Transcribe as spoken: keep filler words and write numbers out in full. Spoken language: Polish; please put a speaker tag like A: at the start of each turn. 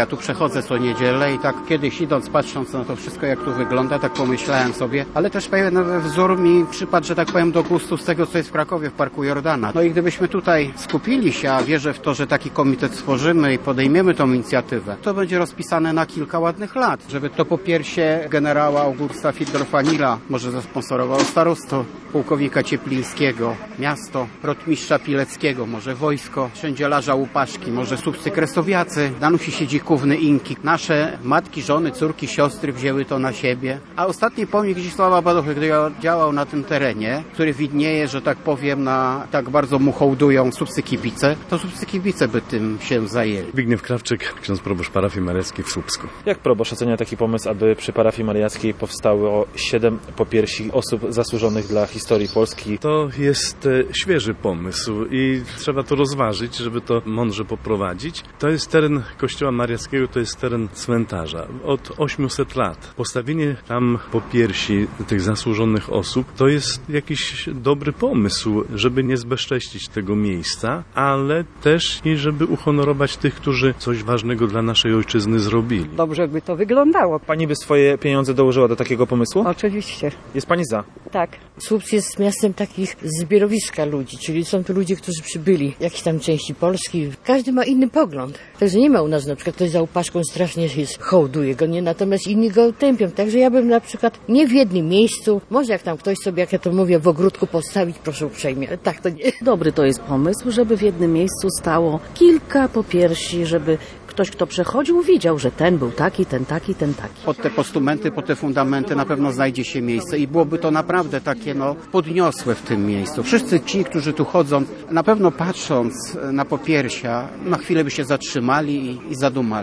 A: Ja tu przechodzę co niedzielę i tak kiedyś idąc, patrząc na to wszystko, jak tu wygląda, tak pomyślałem sobie, ale też pewien wzór mi przypadł, że tak powiem, do gustu z tego, co jest w Krakowie, w Parku Jordana. No i gdybyśmy tutaj skupili się, a wierzę w to, że taki komitet stworzymy i podejmiemy tą inicjatywę, to będzie rozpisane na kilka ładnych lat, żeby to popiersie generała Augusta Fieldorfa-Nila może zasponsorowało starostwo, pułkownika Cieplińskiego, miasto, rotmistrza Pileckiego, może wojsko, wszędzielarza Łupaszki, może słupscy kresowiacy, Danusi Siedzikówny Inki. Nasze matki, żony, córki, siostry wzięły to na siebie. A ostatni pomnik Zdzisława Badochy, gdy działał na tym terenie, który widnieje, że tak powiem, na tak bardzo mu hołdują słupscy kibice, to słupscy kibice by tym się zajęli.
B: Zbigniew Krawczyk, ksiądz proboszcz parafii mariackiej w Słupsku.
C: Jak proboszcz ocenia taki pomysł, aby przy parafii mariackiej powstało siedem popiersi osób zasłużonych dla historii Polski?
B: To jest e, świeży pomysł i trzeba to rozważyć, żeby to mądrze poprowadzić. To jest teren kościoła mariackiego, to jest teren cmentarza. Od ośmiuset lat. Postawienie tam popiersi tych zasłużonych osób to jest jakiś dobry pomysł, żeby nie zbezcześcić tego miejsca, ale też i żeby uhonorować tych, którzy coś ważnego dla naszej ojczyzny zrobili.
D: Dobrze by to wyglądało.
C: Pani by swoje pieniądze dołożyła do takiego pomysłu?
D: Oczywiście.
C: Jest pani za?
D: Tak.
E: Słupsk jest miastem takich zbiorowiska ludzi, czyli są tu ludzie, którzy przybyli w jakiejś tam części Polski. Każdy ma inny pogląd. Także nie ma u nas na przykład ktoś za Łupaszką strasznie jest, hołduje go, nie, natomiast inni go tępią. Także ja bym na przykład nie w jednym miejscu, może jak tam ktoś sobie, jak ja to mówię, w ogródku postawić, proszę uprzejmie, ale tak to nie.
F: Dobry to jest pomysł, żeby w jednym miejscu stało kilka popiersi, żeby ktoś, kto przechodził, widział, że ten był taki, ten taki, ten taki.
A: Pod te postumenty, pod te fundamenty na pewno znajdzie się miejsce i byłoby to naprawdę takie no podniosłe w tym miejscu. Wszyscy ci, którzy tu chodzą, na pewno patrząc na popiersia, na chwilę by się zatrzymali i, i zadumali.